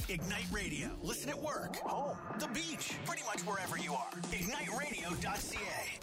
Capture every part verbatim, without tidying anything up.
Ignite Radio. Listen at work, home, the beach, pretty much wherever you are. ignite radio dot c a.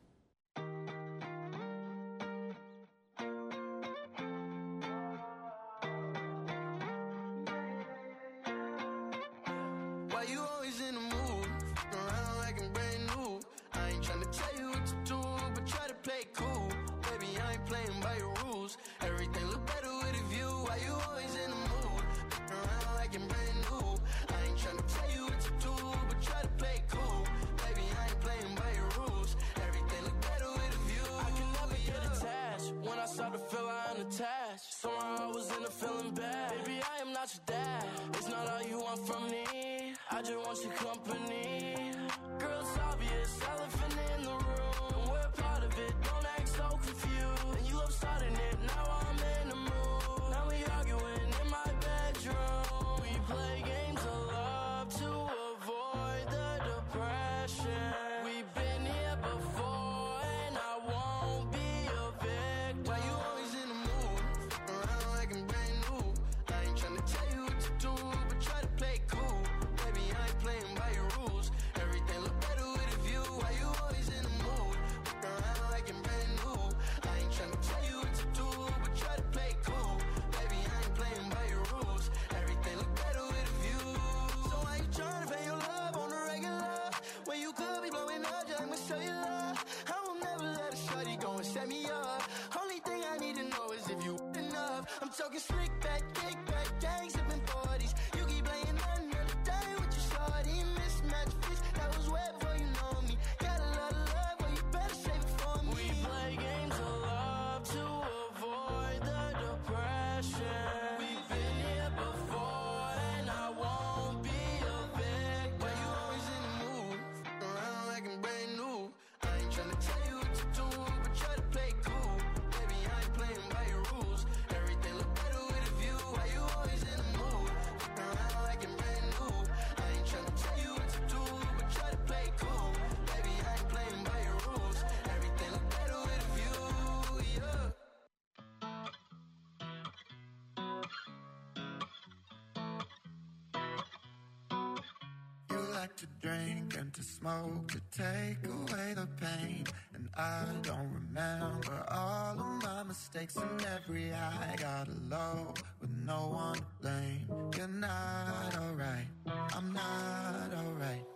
To drink and to smoke to take away the pain. And I don't remember all of my mistakes, and every high got a low with no one to blame. You're not alright, I'm not alright.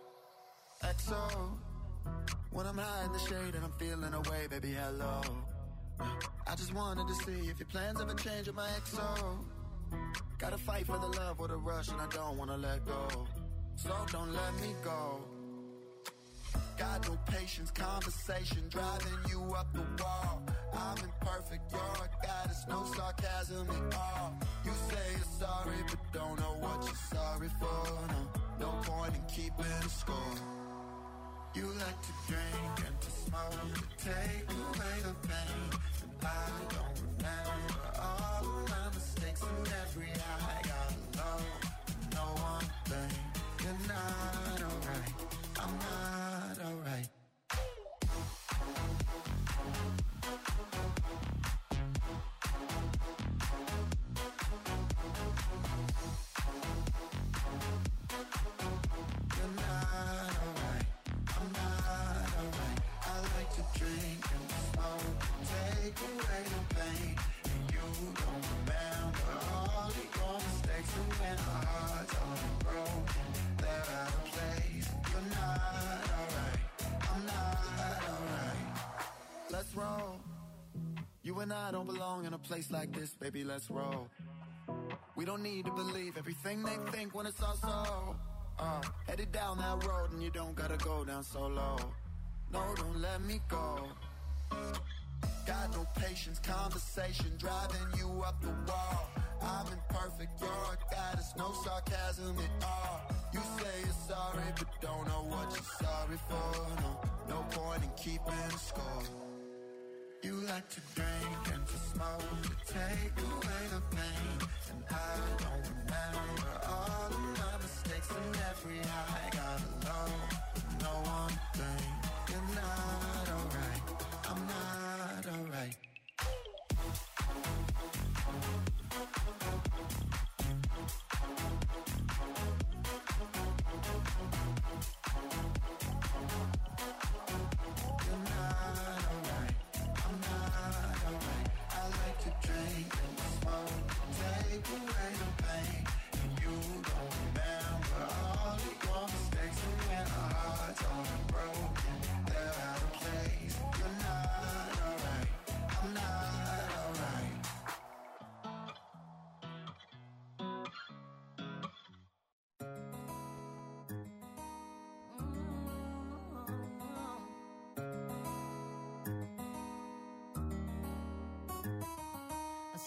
X O, when I'm high in the shade and I'm feeling away, baby, hello. I just wanted to see if your plans ever change with my X O. Gotta fight for the love with a rush and I don't wanna let go. So don't let me go. Got no patience, conversation driving you up the wall. I'm imperfect, you're a goddess, no sarcasm at all. You say you're sorry, but don't know what you're sorry for. No, no point in keeping score. You like to drink and to smoke to take away the pain. And I don't remember all of my mistakes, and every high got low, no one to blame. You're not alright, I'm not alright. You're not alright, I'm not alright. I like to drink and to smoke to take away the pain. And you don't remember all of your mistakes, and when our hearts are broken, they're out of place. You're not alright, I'm not alright. Let's roll. You and I don't belong in a place like this, baby, let's roll. We don't need to believe everything they think when it's all so. Uh, headed down that road and you don't gotta go down so low. No, don't let me go. Got no patience, conversation driving you up the wall. I'm imperfect, you're a goddess, no sarcasm at all. You say you're sorry, but don't know what you're sorry for. No, no point in keeping score. You like to drink and to smoke to take away the pain. And I don't remember all of my mistakes, and every high got a low, no one to blame. You're not alright, I'm not alright.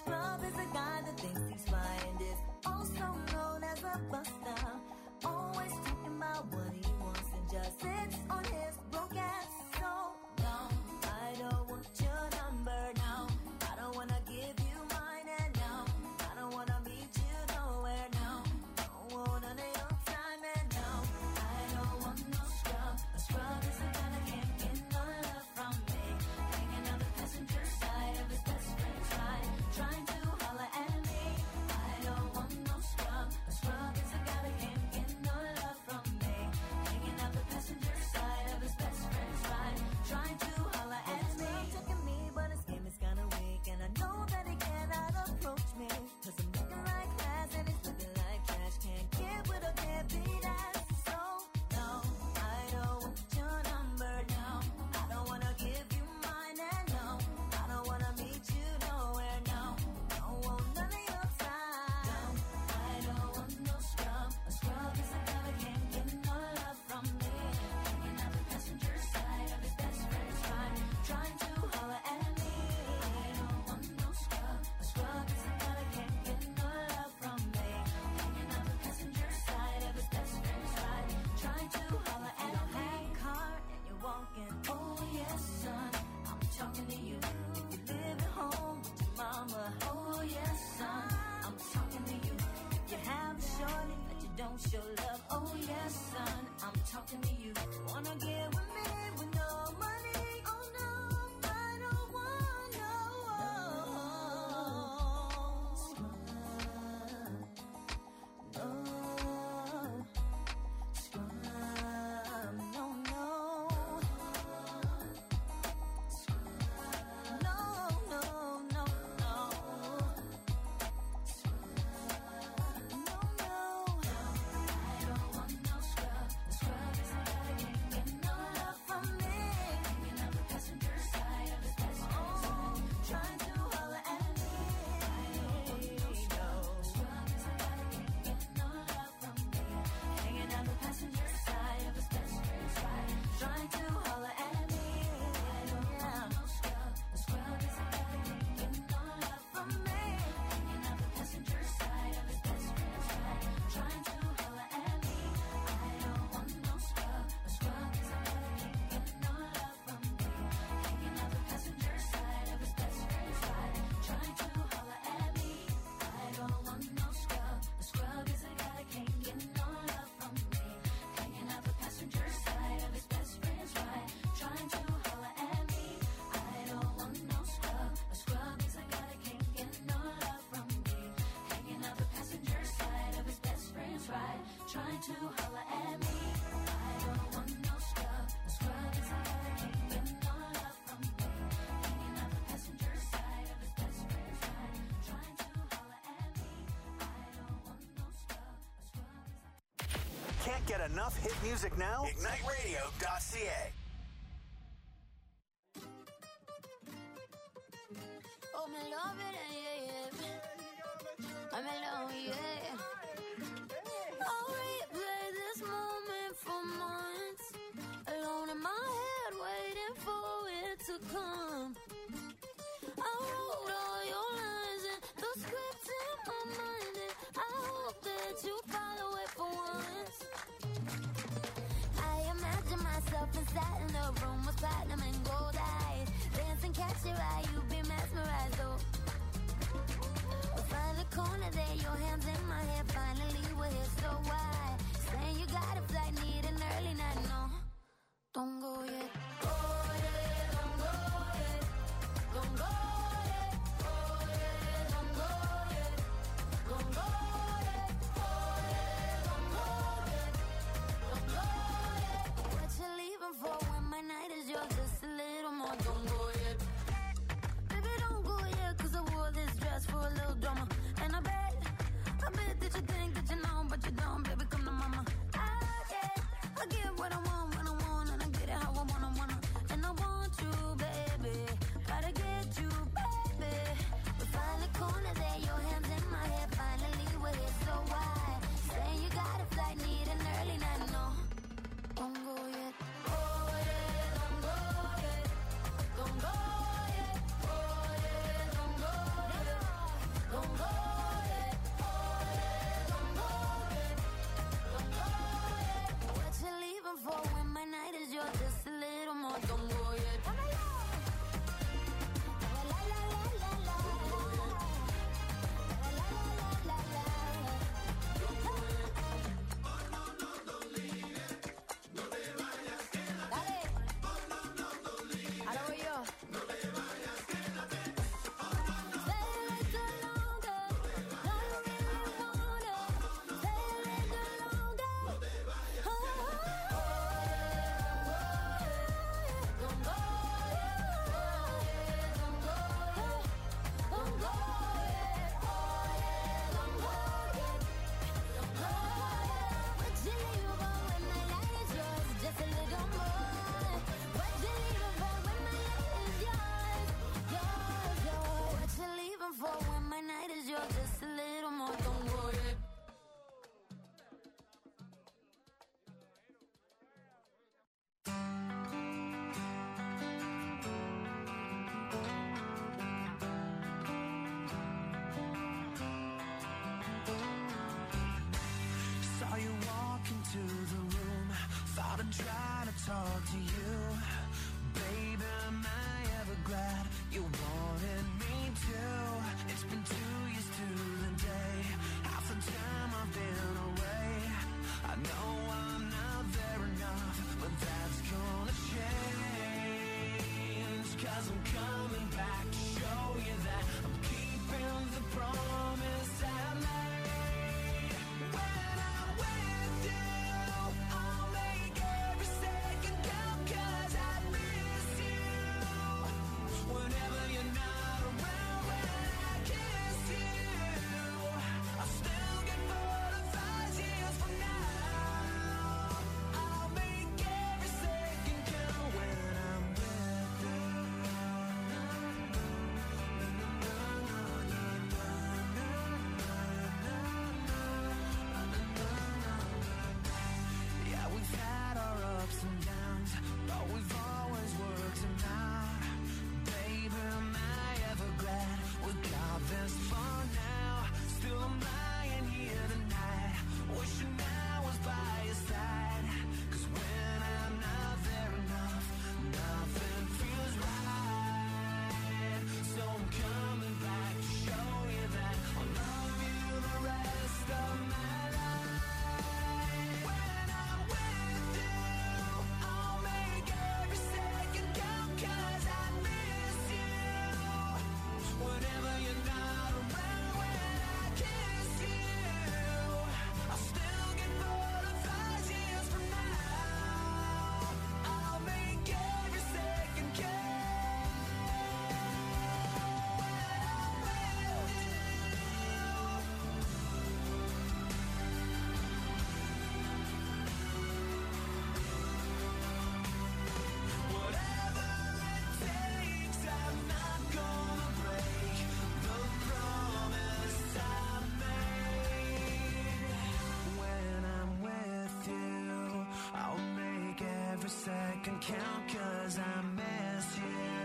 scrub is a guy that thinks he's fine and is also known as a buster. Always talking about what he wants and just sits on his broke ass. So, no, I don't want your number, no. I don't wanna give you mine, and no, I don't wanna meet you nowhere, no. Don't want none of your time, and no, I don't want no scrub. A scrub is a guy that can't get no love from me. Hanging on the passenger side of his best friend's ride, trying to holler at me. I don't want no scrub. A scrub is a guy that can't get no love from me. Hanging out the passenger side of his best friend's ride, trying to holler at me. He's looking at me, but his game is kinda weak, and I know that he cannot approach me, cause I'm looking like glass and he's looking like trash. Can't get with a deadbeat ass. So, no, I don't want your number, no. I don't wanna give you mine, and no, I don't wanna meet you nowhere, no. Don't want none of your time. No, I don't want no scrub. A scrub is a guy that can't get no love from me. Hanging out the passenger side of his best friend's ride, trying to holler at me. I don't want no scrub. A scrub is a guy that can't get no love from me. Hanging out the passenger side of his best friend's ride, trying to holler at me. You have a car and you're walking. Oh yes, son, I'm talking to you. If you live at home with your mama. Oh yes, son, I'm talking to you. If you have a shorty that you don't show love. Oh yes, son, I'm talking to you. Wanna get with me with no money? Oh no, I don't want no scrub. No scrub. No, no. No, no, no, no. No, no. I don't want no scrub. A scrub is a guy that can't get no love from me. Hanging out the passenger side of his best friend's ride, trying to holler at me. I don't want no scrub. A scrub is a guy that can't get no love from me. Hanging out the passenger side of his best friend's ride, trying to holler at me. I don't want no scrub. A scrub is a guy that can't get no love from me. Hanging out the passenger side of his best friend's ride, trying to holler at me. I don't want no scrub. A scrub is a guy that can't get no love from me. Hanging out the passenger side of his best friend's ride, trying to holler at me. I don't want no scrub. A scrub is a guy that can't get no love from me. Hanging out the passenger side of his best friend's ride, trying to holler at me. I don't want no scrub. A scrub is a guy that can't get no love from me. Hanging out the passenger side of his best friend's ride, trying to holler at me. I don't want no scrub. A scrub is a guy that can't get no love from me. Hanging out the passenger side of his best friend's ride, trying to holler at me. I don't want no scrub. A scrub is a Can't get enough hit music now? ignite radio dot c a. Oh, me love it, yeah, yeah. I'm alone, yeah. I'll replay this moment for months. Alone in my head, waiting for it to come. I wrote all your lines and the script in my mind, and I hope that you follow it for once. I imagine myself inside in a room with platinum and gold eyes. Dancing, catch your eye, you be mesmerized, oh. We'll find a corner there, your hands in my hair. Finally, we're here, so why? Saying you got a flight, need an early night, no. Don't go yet. Go yet, don't go yet. Don't go yet. Go yet, don't go yet. Don't go yet. Go yet, don't go yet. Don't go yet. What you leaving for when my night is yours? Just a little more. Don't go yet. Baby, don't go yet, cause I wore this dress for a little drama. And I bet, I bet that you think that you know, but you don't. Baby, come to mama. I get, I get what talk to you, baby, am I ever glad you wanted me to? It's been two years to the day, half the time I've been away. I know I'm not there enough, but that's gonna change, 'cause I'm coming back to show you that I'm keeping the promise I made. When I'm with you, I'll make every second count, 'cause I miss you. Whenever you're not around, when I kiss you, I still get butterflies years from now. I'll make every second count when I'm with you. Yeah, we've had our ups and downs, but we've always worked them out. Baby, am I ever glad we got this far now? Still I'm lying here tonight, wishing I was by your side. 'Cause when I'm not there enough, nothing feels right. So I'm coming back to show you that I'll love you the rest of my life. When I'm with you, I'll make every second count, 'cause I miss you. Whenever you're not around, when I kiss you, I'll still get butterflies years from now. I'll make every second count when I'm with you. Whatever it takes, I'm not gonna break the promise I made. When I'm with you, I'll make every second count, 'cause I miss you.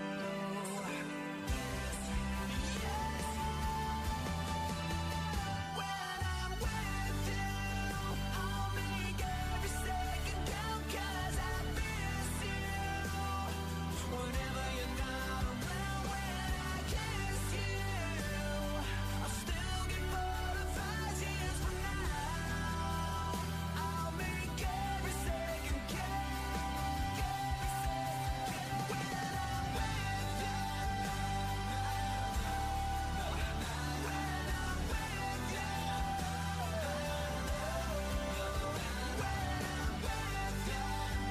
When I'm with you, I'll make every second count, 'cause I miss you. Whenever you're not around, when I kiss you, I'll still get butterflies years from now. I'll make every second count, every second count. When I'm with you, when I'm with you, when I'm with you,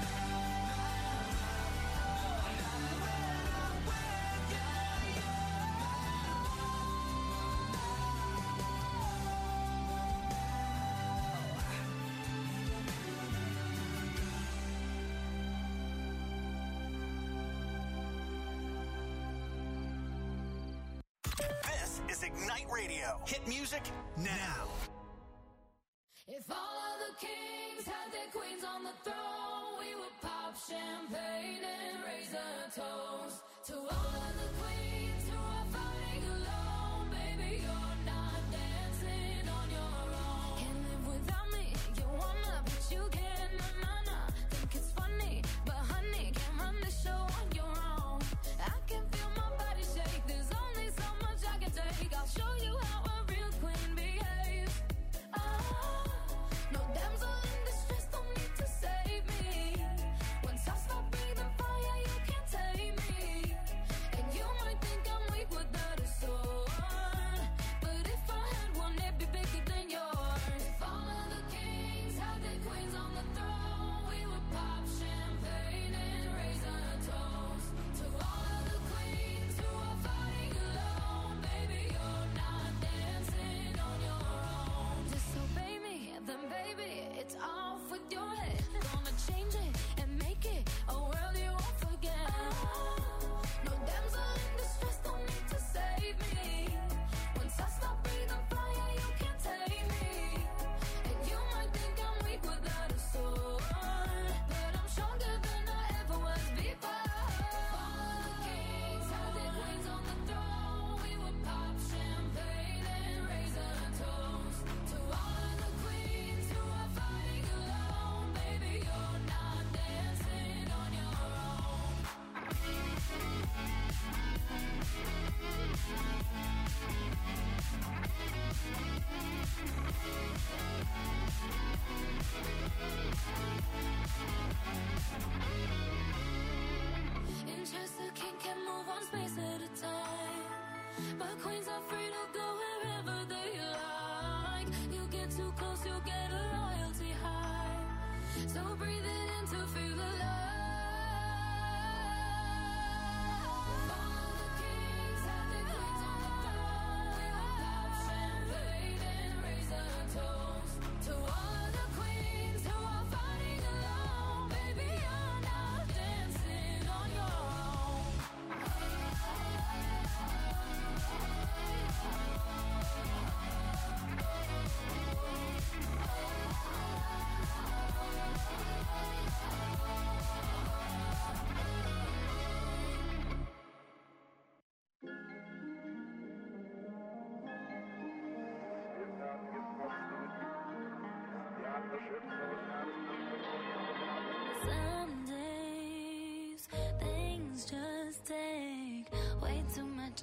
This is Ignite Radio. Hit music now. If all of the kings had their queens on the throne, we would pop champagne and raise a toast to all of the queens who are fighting alone. Baby, you're not dancing on your own. Can't live without me, you wanna, but you can't. Nah, nah, nah. Think it's funny, but honey, can't run the show on your own. I can feel my body shake, there's only so much I can take. I'll show you how a real queen behaves. Ah, no damsel in distress, don't need to save me.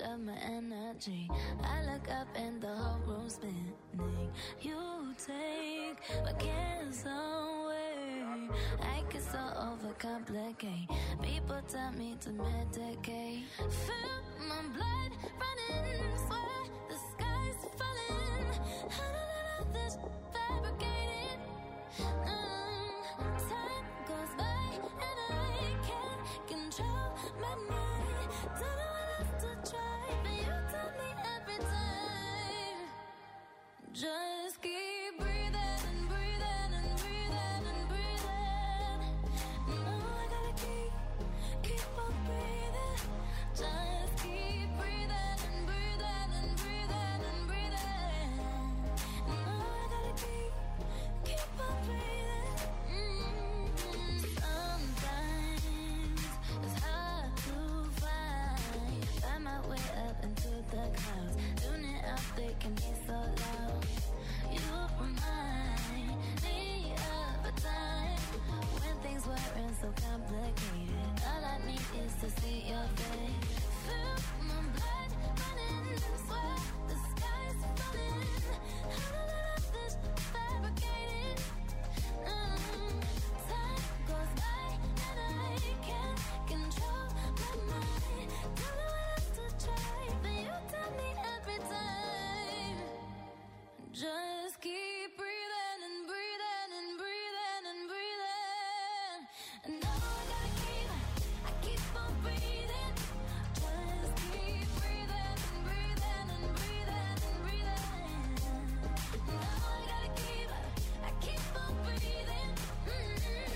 of my energy. I look up and the whole room's spinning. You take my cares away. I get so overcomplicate. People tell me to medicate. Feel my blood running, swear the sky's falling. How did all of this fabricated? Mm, time goes by and I can't control my mind. Don't know what else to try, but you tell me every time. Just keep breathing and breathing and breathing and breathing. No, I gotta keep, keep on breathing. Just keep breathing and breathing and breathing and breathing. No, I gotta keep, keep on breathing. Mm-hmm. Sometimes it's hard to find, find my way up into the clouds. Tuning out, they can be so loud. You remind me of a time when things weren't so complicated. All I need is to see your face. Feel my blood running, swear the sky's falling. How did all of this fabricated? Mm, time goes by and I can't control my mind. Don't know what else to try, but you tell me every time. Just keep breathing and breathing and breathing and breathing. And now I gotta keep, I keep on breathing. Just keep breathing and breathing and breathing and breathing. Now I gotta keep, I keep on breathing. Mm-hmm.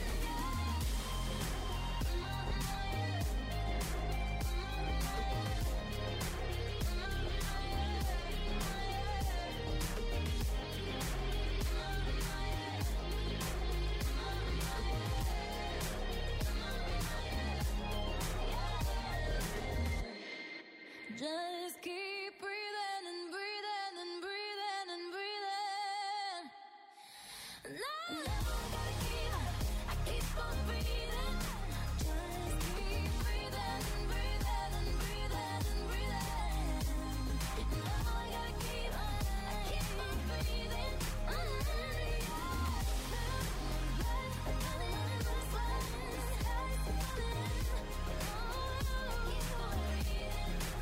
Just keep breathing and breathing and breathing and breathing. No, I gotta keep, I keep on breathing. Just keep breathing and breathing and breathing and breathing. No, I gotta keep, I keep on breathing. Mm-hmm. Blood running, sweat, the sky's falling. Oh, keep on breathing.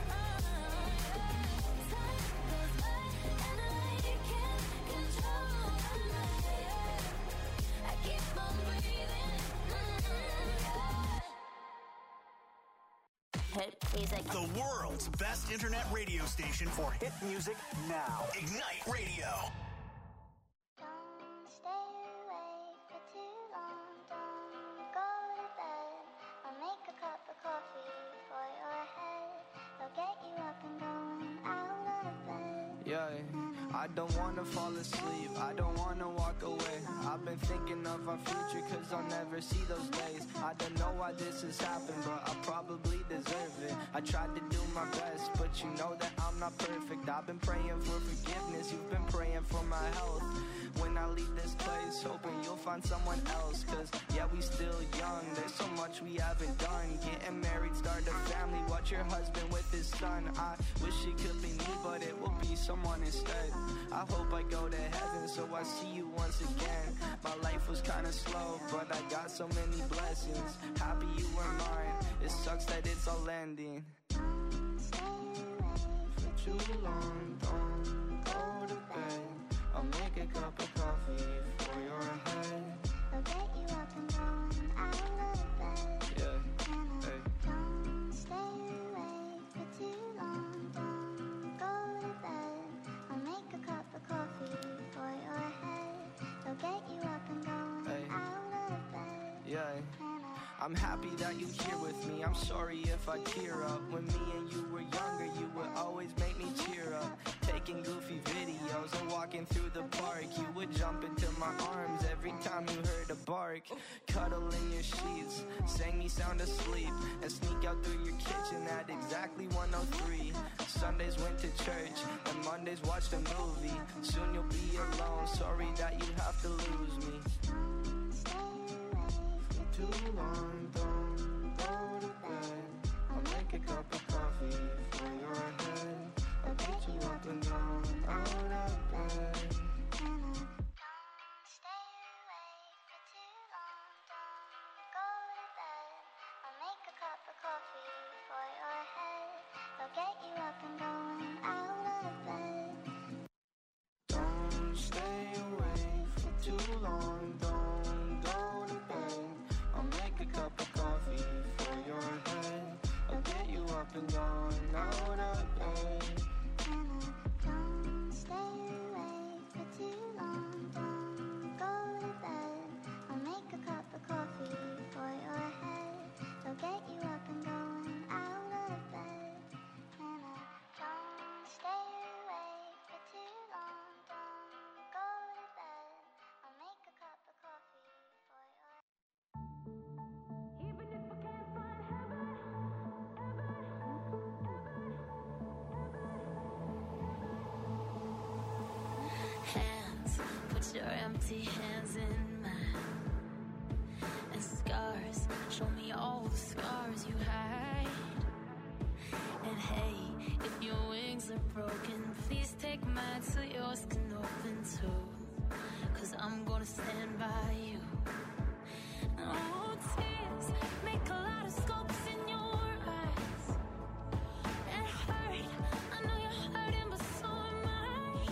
Hit music. The world's best internet radio station for hit music now. Ignite Radio. Don't stay awake for too long. Don't go to bed. I'll make a cup of coffee for your head. I'll get you up and going out of bed. Yeah, I don't wanna fall asleep, I don't wanna walk away. I've been thinking of our future cause I'll never see those days. I don't know why this has happened, but I probably deserve it. I tried to do my best, but you know that I'm not perfect. I've been praying for forgiveness, you've been praying for my health. When I leave this place, hoping you'll find someone else. Cause yeah, we still young, there's so much we haven't done. Getting married, start a family, watch your husband with his son. I wish it could be me, but it will be someone instead. I hope I go to heaven so I see you once again. My life was kinda slow, but I got so many blessings. Happy you were mine, it sucks that it's all ending. For too long, don't go to bed. I'll make a cup of coffee for your head. I'll get you up and going out of bed. Yeah, hey. Don't stay awake for too long. Don't go to bed. I'll make a cup of coffee for your head. I'll get you up and going Hey. out of bed. Yeah. And I I'm happy that you're here with me. I'm sorry if I tear up. When me and you were younger, you would always make me cheer up. Taking goofy videos and walking through the park. You would jump into my arms every time you heard a bark. Cuddle in your sheets, sang me sound asleep, and sneak out through your kitchen at exactly one oh three. Sundays went to church, and Mondays watched a movie. Soon you'll be alone, sorry that you have to lose me. For too long, don't go to bed. I'll make a cup of coffee for your head. coffee for your head. They'll get you up and going out of bed. Don't stay away for too long. Don't go to bed. I'll make a cup of coffee for your head. I'll get you up and going out of bed. Anna, don't stay awake for too long. Don't go to bed. I'll make a cup of coffee for your head. They'll get you up and going out of bed. Anna, don't stay awake for too long. Don't go to bed. I'll make a cup of coffee for your head. Even if I can't find heaven, Hands, put your empty hands in mine. And scars, show me all the scars you hide. And hey, if your wings are broken, please take mine so yours can open too. Cause I'm gonna stand by you. Oh, tears make a lot of scopes in your eyes. It hurt, I know you're hurting, but so am I.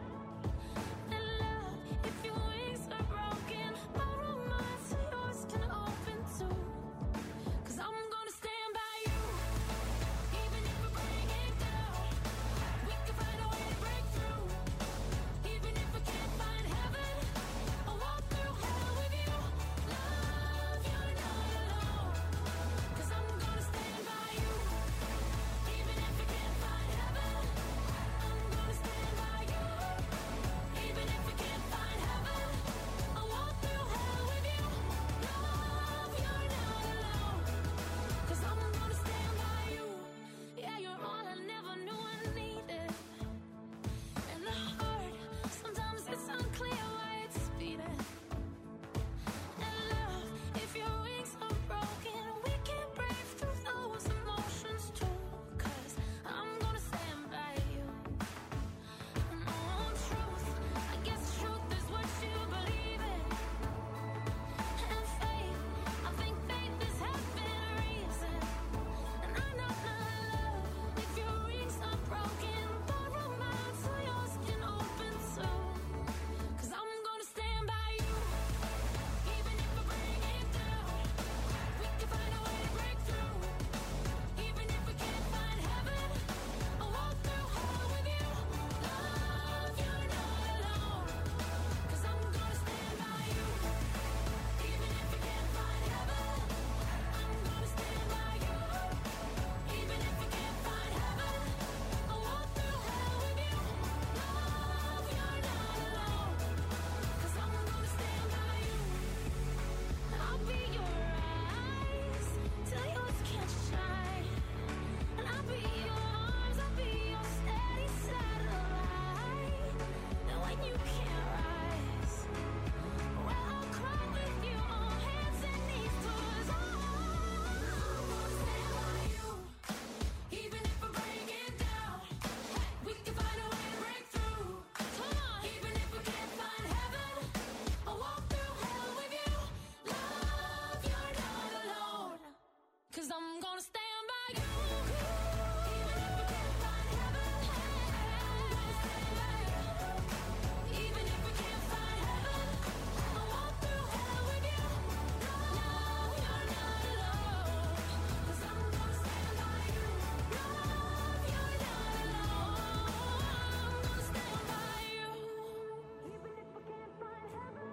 And love, if your wings are broken, borrow mine so yours can open too. Cause I'm gonna stand by you, even if we bring it down. We can find a way to break through. Even if we can't find heaven, I'll walk through hell with you. Love, you're not alone. Cause I'm gonna stand by you, even if we can't find heaven. I'm gonna stand by you, even if we can't find heaven. I'll walk through hell with you. Love, you're not alone. Cause I'm gonna stand by you. Yeah, you're all I never knew I needed. And the heart, sometimes it's unclear why it's beating. And love, if your wings are broken, we can break through those emotions too. Cause I'm gonna stand by you. And oh, truth, I guess truth is what you believe in. And faith, I think faith is having a reason. And I know my love, if your wings are broken, borrow mine so yours can open too. Cause I'm gonna stand by you, even if we bring it down. We can find a way to break through. Even if we can't find heaven, I'll walk through hell with you. Love, you're not alone. Cause I'm gonna stand by you, even if we can't find heaven. I'm gonna stand by you, even if we can't find heaven. I'll walk through hell with you. Love, you're not alone. Cause I'm gonna stand by you. I'll be your eyes till yours can't shine. And I'll be your arms, I'll be your steady satellite. And when you can't rise, well, I'll cry with you on hands and knees. Cause I'm gonna stand by you, even if we break it down. We can find a way to break through. Come on, even if we can't find heaven, I'll walk through hell with you. Love, you're not alone. Cause I'm gonna stand by you, even if we can't find heaven. I'm gonna stand by you, even if we can't find heaven. I'll walk through hell with you. Love, you're not alone. Cause I'm gonna stand by you. Love, you're not alone. I'm gonna stand by you, even if we can't find heaven.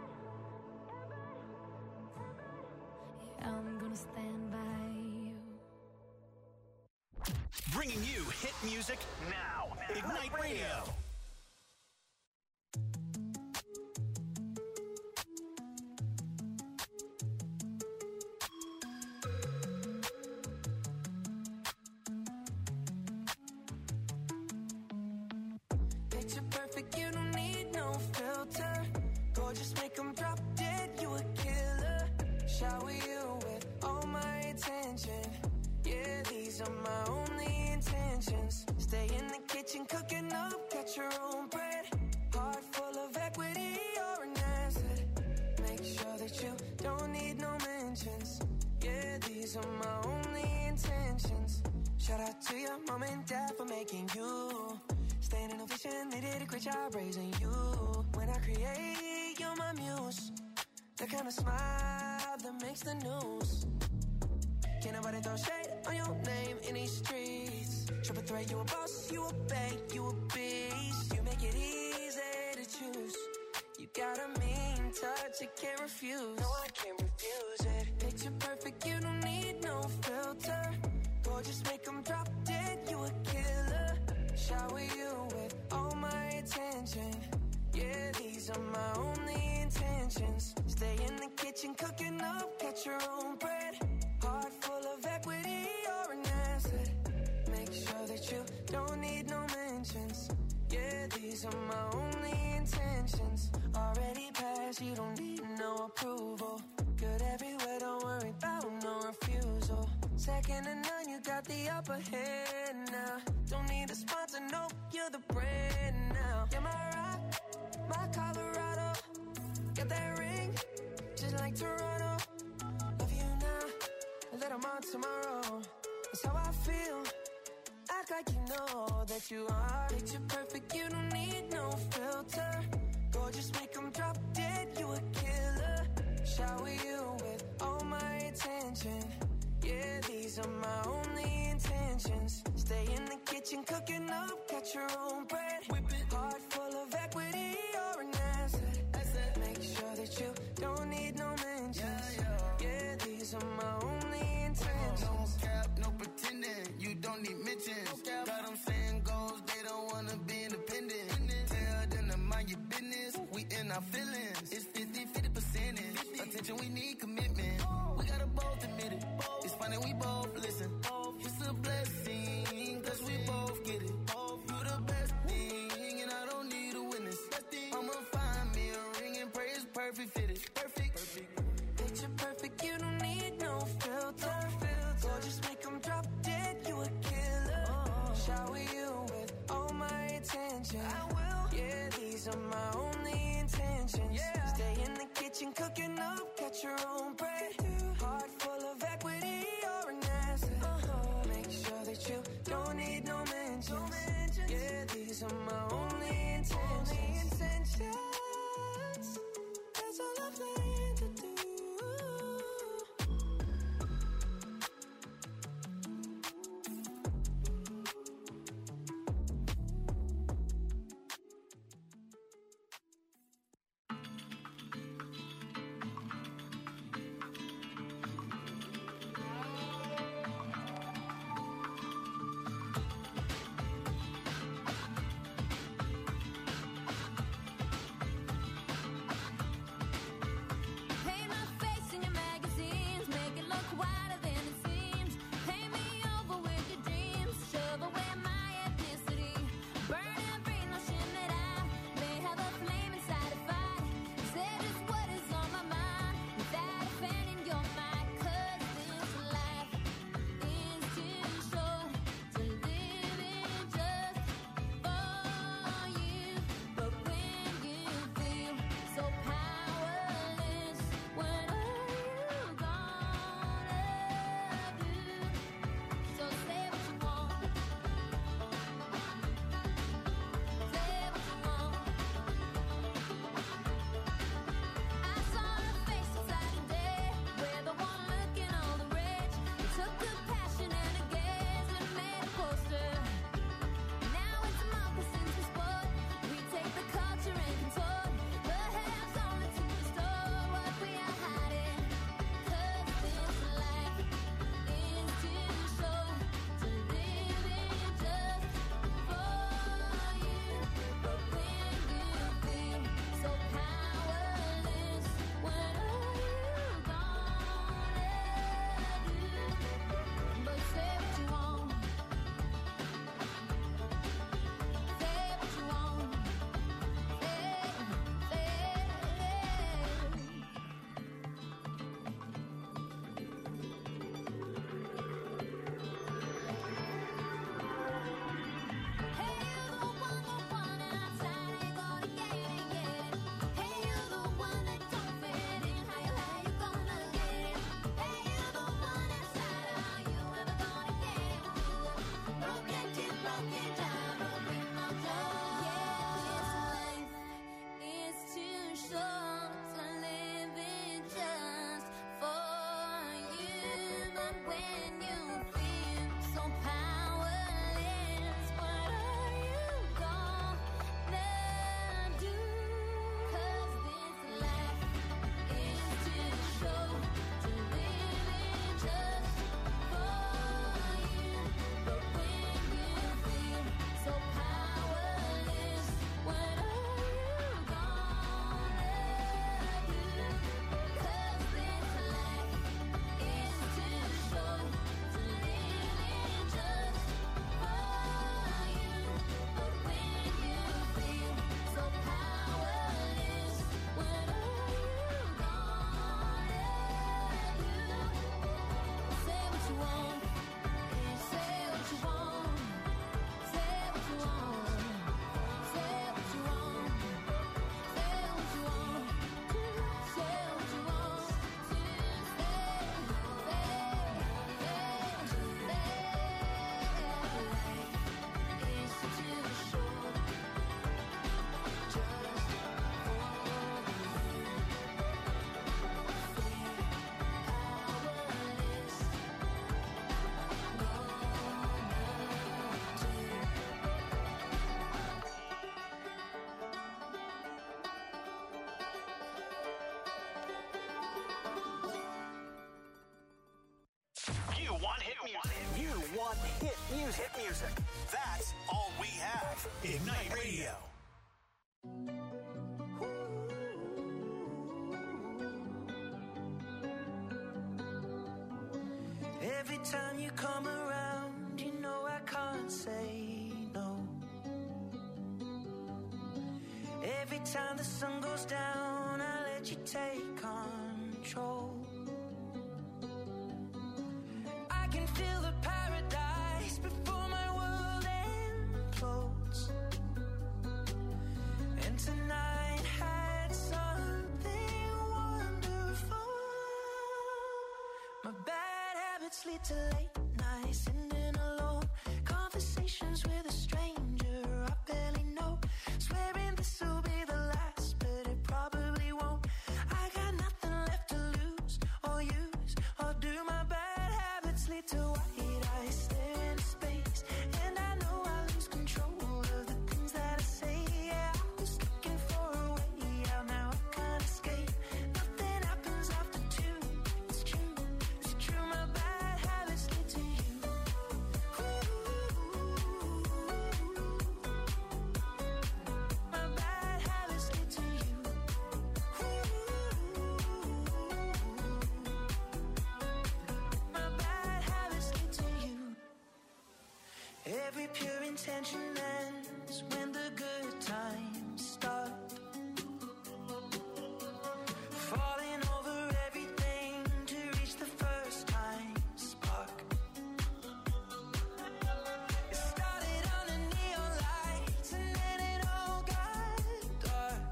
Yeah, I'm gonna stand by you. Bringing you hit music now. Ignite Radio. Picture perfect, you don't need no filter. Gorgeous, make 'em drop dead, you a killer. Shower you with all my attention. Yeah, these are my only intentions. Stay in the kitchen, cooking up, catch your own bread. Heart full of equity, you're an asset. Make sure that you don't need no mentions. Yeah, these are my only intentions. mom and dad for making you. Staying in a vision, they did a great job raising you. When I create, you're my muse. The kind of smile that makes the news. Can't nobody throw shade on your name in these streets. Triple threat, you a boss, you a bank, you a beast. You make it easy to choose. You got a mean touch, I can't refuse. No, I can't refuse it. Picture perfect, you don't need no filter. Gorgeous, make them drop dead, you a killer. Shower you with all my attention. Yeah, these are my only intentions. Stay in the kitchen, cooking up, catch your own bread. Heart full of equity, you're an asset. Make sure that you don't need no mentions. Yeah, these are my only intentions. Already passed, you don't need no approval. Good everywhere, don't worry about no refusal. Second to none, you got the upper hand now. Don't need a sponsor, no, you're the brand now. You're my rock, my Colorado. Got that ring, just like Toronto. Love you now, that I'm on tomorrow. That's how I feel. Act like you know that you are. Picture perfect, you don't need no filter. Gorgeous, make them drop dead, you a killer. Shower you with all my attention. Yeah, these are my only intentions. Stay in the kitchen, cooking up, catch your own bread. Whip it. Heart full of equity, you're an asset. asset. Make sure that you don't need no mentions. Yeah, yeah. Yeah, these are my only intentions. No cap, no pretending, you don't need mentions. No got them saying goals, they don't wanna be independent. Tell them to mind your business, we in our feelings. It's fifty, fifty percentage. Attention, we need commitment. We gotta both admit it. It's funny, we both listen. It's a blessing, cause we both get it. You the best thing, and I don't need a witness. I'ma find me a ring and pray it's perfect fitted. Perfect. Picture perfect, you don't need no filter. Gorgeous, make them drop dead, you a killer. Shower you with all my attention. I will. Yeah, these are my only intentions. Yeah. Stay in the kitchen, cooking up, catch your own bread. Heart full of equity, you're an asset. Uh-huh. Make sure that you don't need no mentions. No mentions. Yeah, these are my only intentions. Only intentions. That's all I've when you feel so powerless, what are you gonna do? 'Cause this life is too short to live in just for you. But when you feel so powerless, what are you gonna do? 'Cause this life is too short to live in just for you. But when you feel so powerless, what are you gonna do? Say what you want, say what you want, say what you want, say what you want, say what you want, say what you want to say, say, say, it's too short just for you. You want hit music. You want hit music. Hit music. That's all we have. Ignite Radio. Every time you come around, you know I can't say no. Every time the sun goes down, I let you take control. I can feel the paradise before my world implodes. And tonight had something wonderful. My bad habits lead to late nights, sitting alone. Conversations with a stranger I barely know. Swearing this will be the last, but it probably won't. I got nothing left to lose or use or do. My bad habits lead to white eyes stare into space, and I know I lose control of the things that I say. Yeah, I was looking for a way out, now I can't escape. Nothing happens after two. It's true, it's true. My bad habits lead to you. My bad habits lead to you. My bad habits lead to you. Every pure intention ends when the good times start. Falling over everything to reach the first time spark. It started under neon lights and then it all got dark.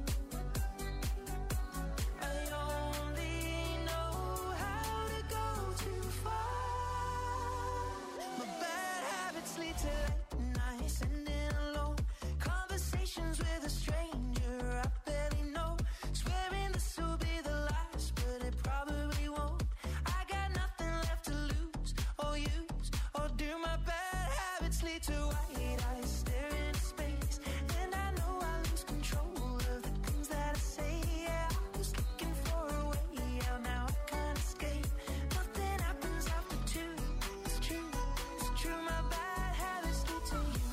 I only know how to go too far. My bad habits lead to late nights, sitting alone. Conversations with a stranger I barely know. Swearing this will be the last, but it probably won't. I got nothing left to lose or use or do. My bad habits lead to white eyes stare into space, and I know I lose control of the things that I say. Yeah, I was looking for a way out, now I can't escape. Nothing happens after two. It's true, it's true. My bad habits lead to you.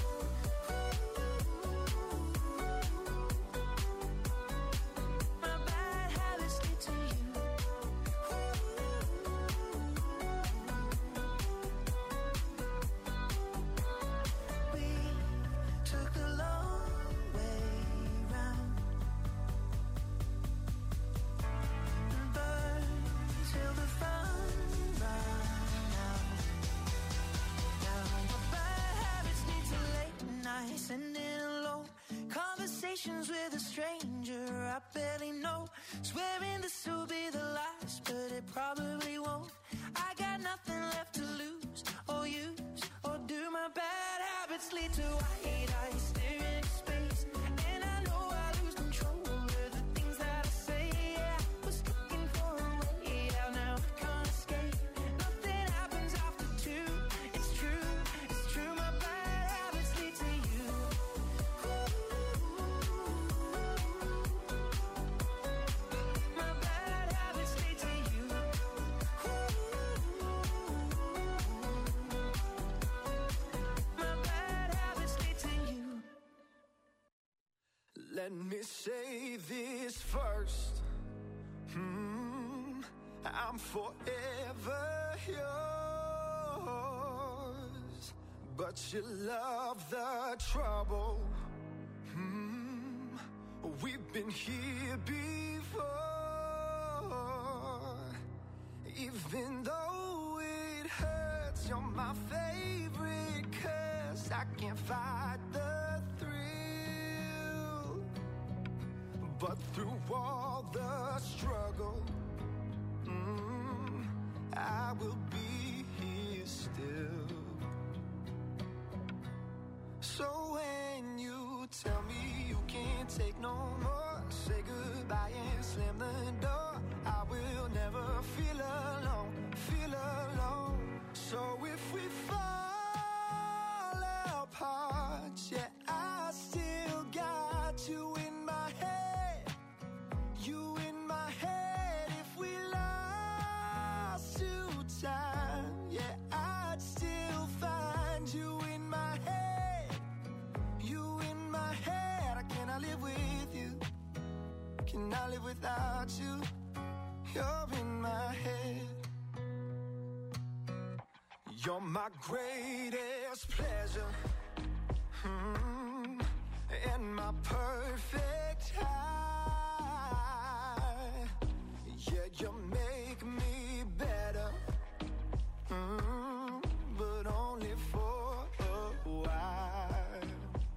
My bad habits lead to you. We took the long way round and burned till the fun ran out. Now my bad habits lead to late nights, sitting alone. Conversations with a stranger I barely know. Swearing this will be the last, but it probably won't. I got nothing left to lose or use or do. My bad habits lead to white eyes stare into space, and I know I lose control of the things that I say. Yeah, I was looking for a way out, now I can't escape. Nothing Let me say this first. Hmm, I'm forever yours, but you love the trouble. Hmm, we've been here before. Even though it hurts, you're my favorite curse. I can't fight the thrill, but through all the struggle, mm, I will be here still. So when you tell me you can't take no more, say goodbye and slam the door. I will never feel alone, feel alone. So if we fall apart, yeah, I still got you in my head, you in my head. If we lost to time, yeah, I'd still find you in my head, you in my head. I cannot live with you, cannot live without you. You're in my head. You're my greatest pleasure, mm, and my perfect high. Yeah, you make me better, mm, but only for a while.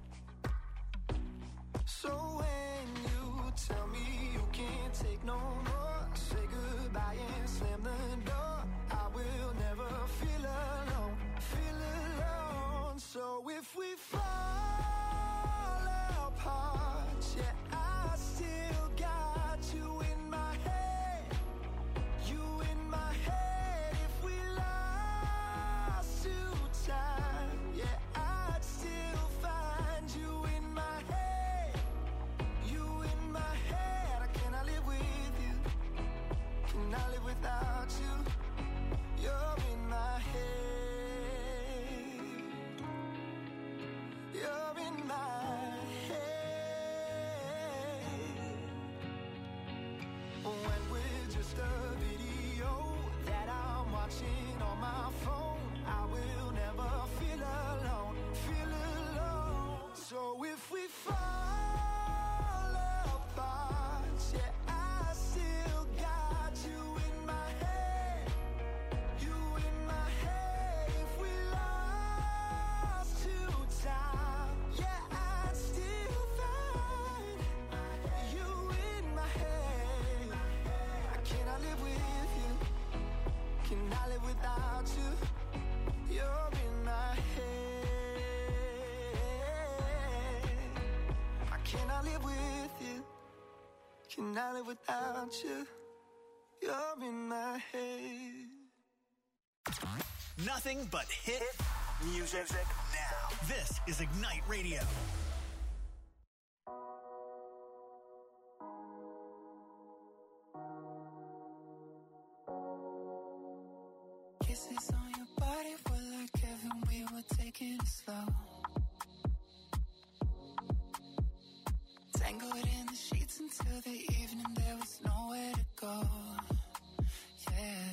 So when you tell me you can't take no more, say goodbye and slam the door. I will never feel alone, feel alone. So if we fall apart, yeah, I still got you in my head, you in my head. If we lost to time, yeah, I'd still find you in my head, you in my head. I cannot live with you, cannot live without you. You're in my head, you're in my head. When we're just a video that I'm watching on my phone, I will never feel alone, feel alone. So if we fall apart, yeah, I still got you in my head, you in my head. If we lost to time, yeah, I'd still find you in my head. I cannot live with you, cannot live without you. You're in my head. I cannot live with you, cannot live without you. You're in my head. Nothing but hit music now. This is Ignite Radio. Kisses on your body were like heaven, we were taking it slow. Tangled in the sheets until the evening, there was nowhere to go. Yeah.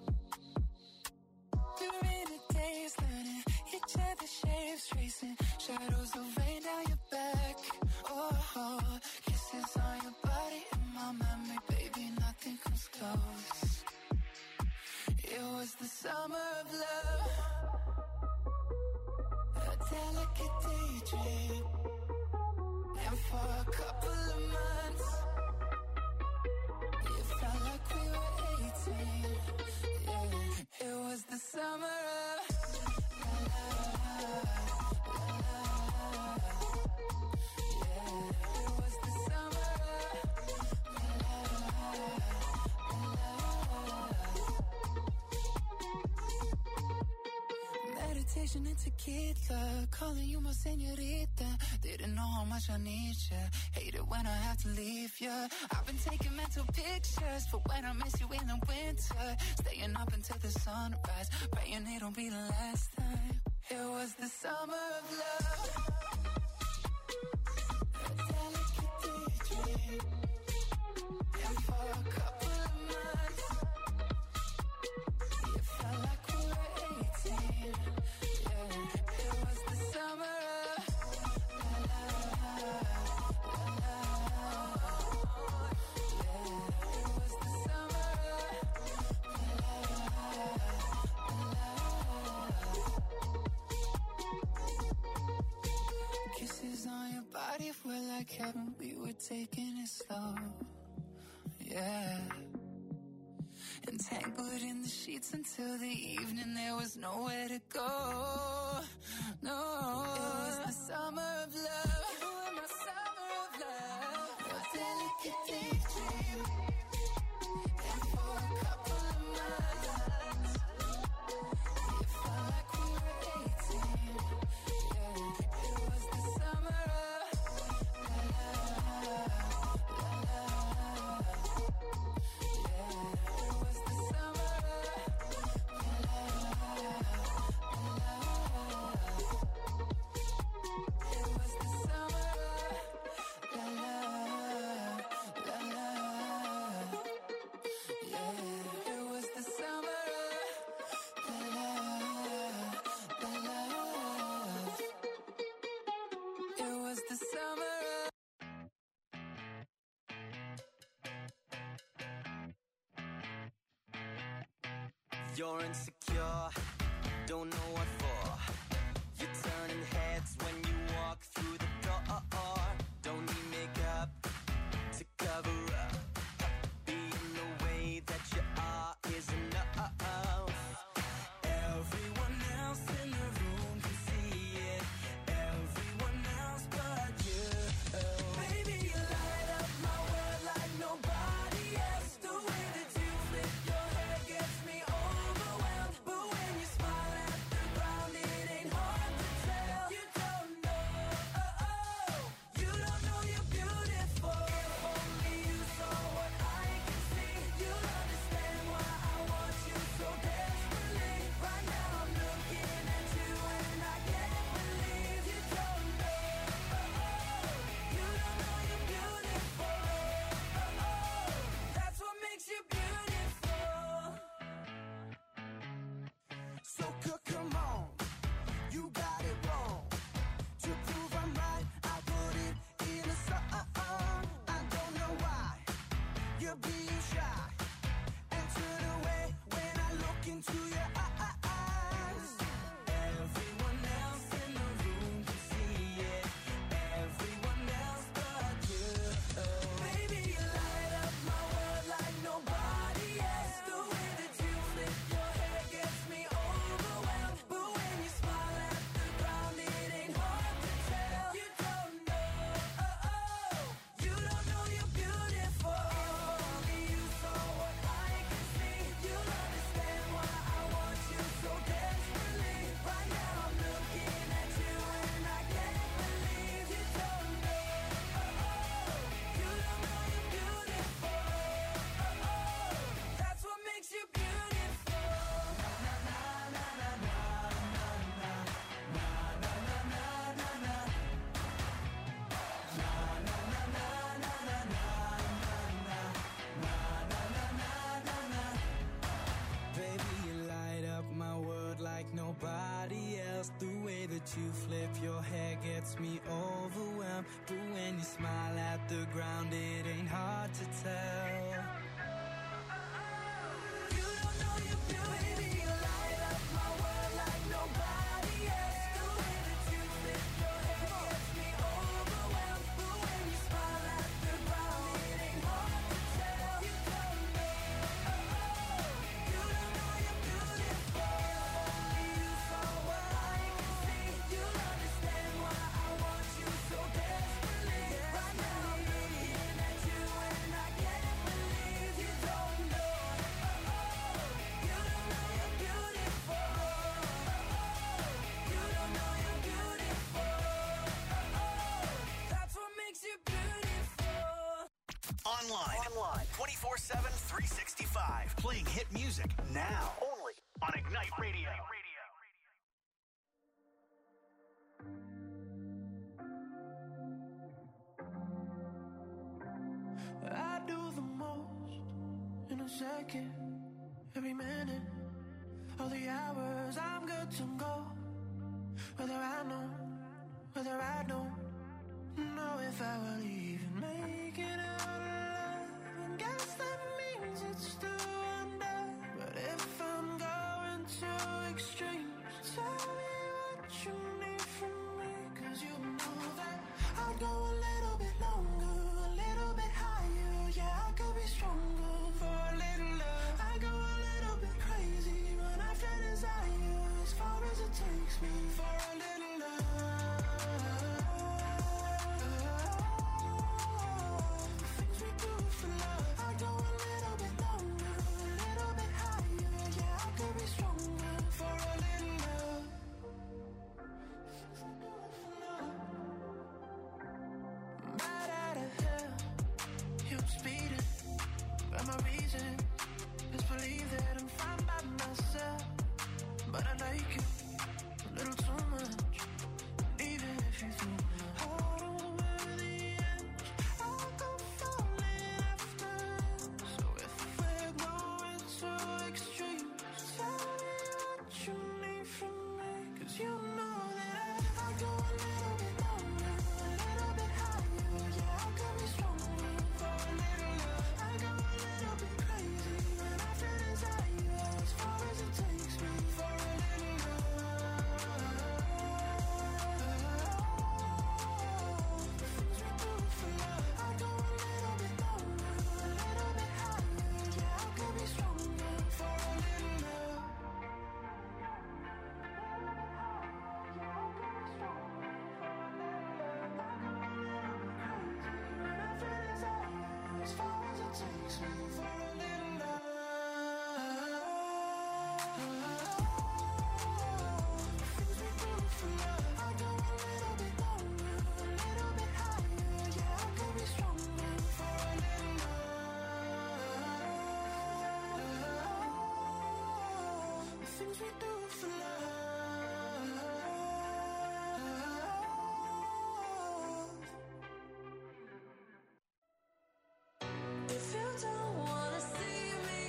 We were in a daze, learning each other's shapes, tracing shadows of rain down your back. Oh, oh, kisses on your body in my memory, baby, nothing comes close. It was the summer of love, a delicate daydream. And for a couple of months, it felt like we were eighteen. Yeah, it was the summer of la, la, la, la, yeah, it was the summer of la, la, la, la. Meditation and tequila, calling you my señorita. Didn't know how much I need you. Hate it when I have to leave you. I've been taking mental pictures for when I miss you in the winter. Staying up until the sunrise, praying it'll be the last time. It was the summer of love, a delicate And for a couple of months, it felt like we were eighteen. Yeah, it was the summer of la la la la la. Yeah, it was the summer of la la la. Kisses on your body were like heaven. We were taking it slow. Yeah. Entangled in the sheets until the evening, there was nowhere to go. No, it was the summer of love. You were my summer of love. A delicate daydream. And for a couple of months, it felt like we were eighteen. Yeah, it was the summer of la la la la. You're insecure, don't know what for. You're turning heads when you walk through the door. Don't need makeup to cover up. Being the way that you are is enough. Everyone else in the room can see it. Everyone else but you. Baby, you light up my world like nobody else. The way that you flip your hair gets me overwhelmed. But when you smile at the ground, it ain't hard to tell. You don't know, oh, oh. You don't know you're beautiful. If only you saw what I can see, you'll understand why I want you so desperately. Right now I'm looking at you and I can't believe you don't know, oh, oh. You don't know you're beautiful, oh, oh. That's what makes you beautiful. So c- come on, you got it wrong. To prove I'm right, I put it in a song. I don't know why you're being shy and turn away when I look into your eyes. Everyone else in the room can see it. Everyone else but you. Baby, you light up my world like nobody else. The way that you flip your hair gets me overwhelmed. But when you smile at the ground, it ain't hard to tell. You don't know, oh, oh. You don't know you're beautiful. If only you saw what I can see, you'll understand why I want you so desperately. Right now I'm looking at you and I can't believe you don't know, oh, oh. You don't know you're beautiful, oh, oh. That's what makes you beautiful. Na na na na na na na na na na na na na. Na na na na na na na na na na. Baby, you light up my world like nobody else. The way that you flip your hair gets me overwhelmed. But when you smile at the ground, it ain't hard to tell. You don't know you're beautiful. Baby, you light up my world like nobody else. The way that you flip your hair gets me overwhelmed. But when you smile at the ground, it ain't hard to tell. You don't know, oh, oh. You don't know you're beautiful. If only you saw what I can see, you'll understand why I want you so desperately. Right now I'm looking at you and I can't believe you don't know, oh, oh. You don't know you're beautiful, oh, oh. You don't know you're beautiful, oh, oh. That's what makes you beautiful. Online. Online. twenty-four seven, three sixty-five. Playing hit music now. Only on Ignite Radio. second, every minute, all the hours I'm good to go. Whether I know, whether I don't know if I will even make it out alive. And guess that means it's still under. But if I'm going too extreme, tell me what you need from me. Cause you know that I'd go a little bit longer, a little bit higher. Yeah, I could be stronger for a little love. I go a little bit crazy when I feel desire, as far as it takes me for a little love. The things we do for love. I go a little bit longer, a little bit higher. Yeah, I could be stronger for a little love. Right out of hell, you're speeding. But my reason is believe that I'm fine by myself. But I like you a little too much. Even if you threw my heart over the edge, I'll go falling after. So if we're going too extreme, tell me what you need from me. Cause you know that I go a little bit longer, a little bit higher. Yeah, I could be stronger for a little love. I go a little bit crazy when I feel desire, as far as it takes me for a little love. The things we do for love. I go a little bit longer, a little bit higher. Yeah, I could be stronger for a little love. As far as it takes me for a little love. The things we do for love. I go a little bit longer, a little bit higher. Yeah, I could be stronger for a little love. The things we do for love. If you don't wanna see me,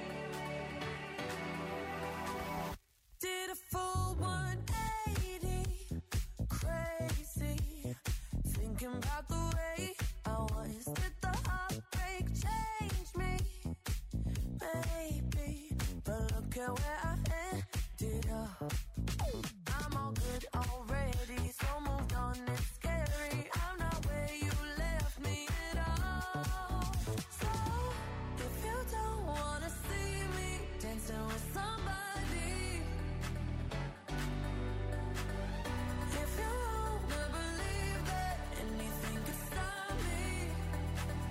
did a full one eighty, crazy, thinking about the way I was. Did the heartbreak change me? Maybe, but look at where I ended up. I'm all good already, so moved on, it's scary. I'm not where you left me at all. So, if you don't wanna see me dancing with somebody, if you wanna believe that anything could stop me,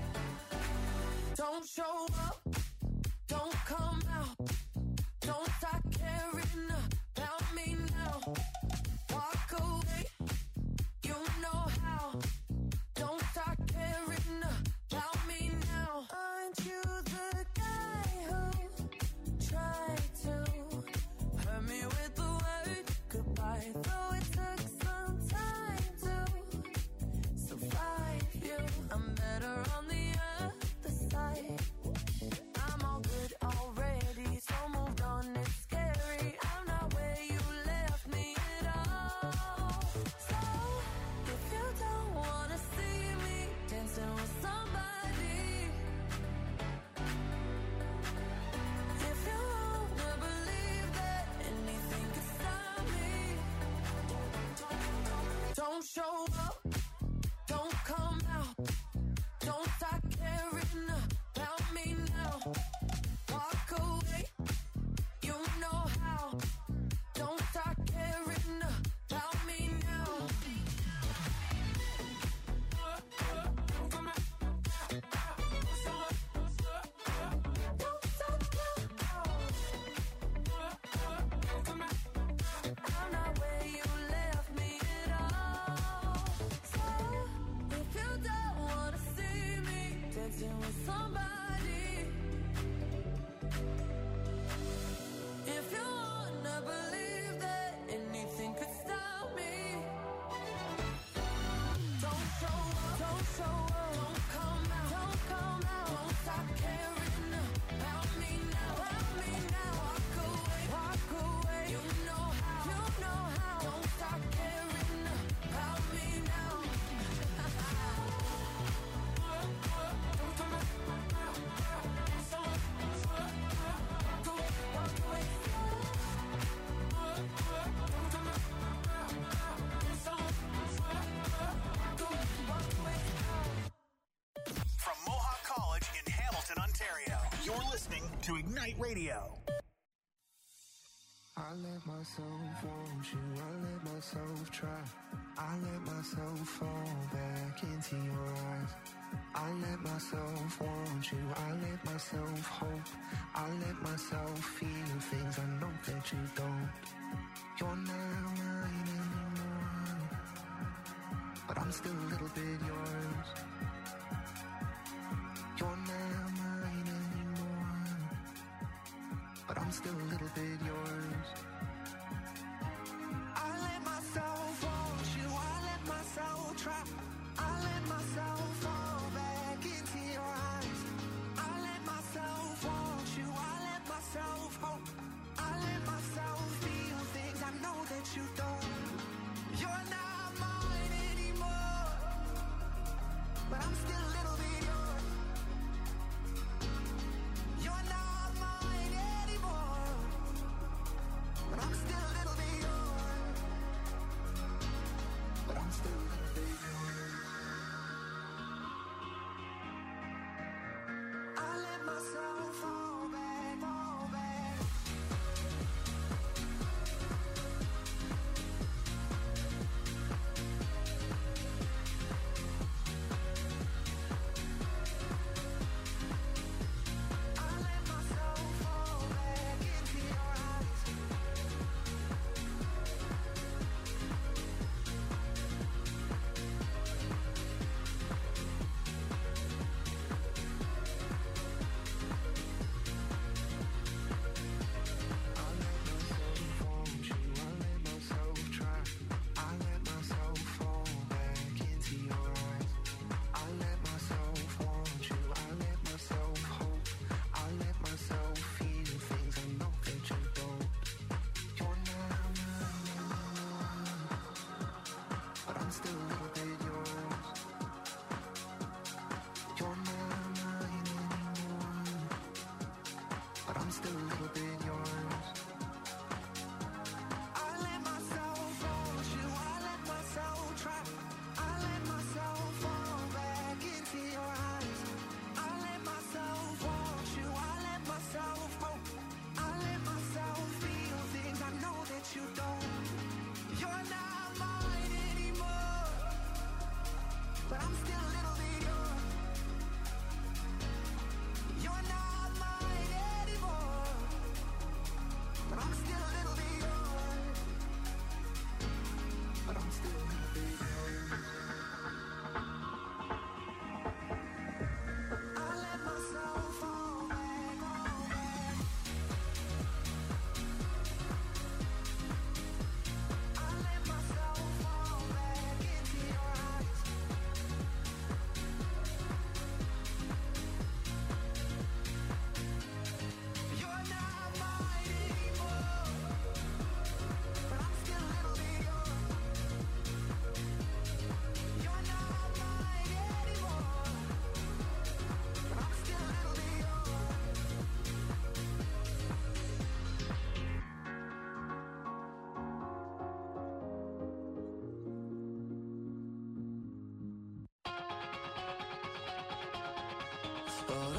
don't show up, don't come out, don't stop to Ignite Radio. I let myself want you, I let myself try. I let myself fall back into your eyes. I let myself want you, I let myself hope. I let myself feel things I know that you don't. You're not mine anymore, but I'm still a little bit yours. You're not mine anymore, but I'm still a little bit yours. I let myself want you, I let myself try. I let myself fall back into your eyes. I let myself want you, I let myself hope. I let myself feel things I know that you don't. You're not mine anymore, but I'm still a little bit yours. You're not mine anymore, but I'm still a little bit yours. But I'm still a little bit yours. I let myself fall back, fall back. I let myself fall back into your eyes. I let myself want you, I let myself try. I let myself fall back into your eyes. I let myself want you, I let myself hope. I let myself feel things I know that you don't. You're not mine anymore, but I'm still a little bit yours. You're not mine anymore, but I'm still a little bit yours. I let myself want you, I let myself try. I let myself fall back into your eyes. I let myself want you, I let myself hope. I let myself feel things I know that you don't. You're not mine anymore, but I'm still a little bit yours. You're not mine anymore, but I'm still a little bit yours. But I'm still a little bit yours. I let myself fall back, fall back. I let myself fall back into your eyes. You're not mine anymore, but I'm still a little bit yours. You're not mine anymore, but I'm still a little bit yours. But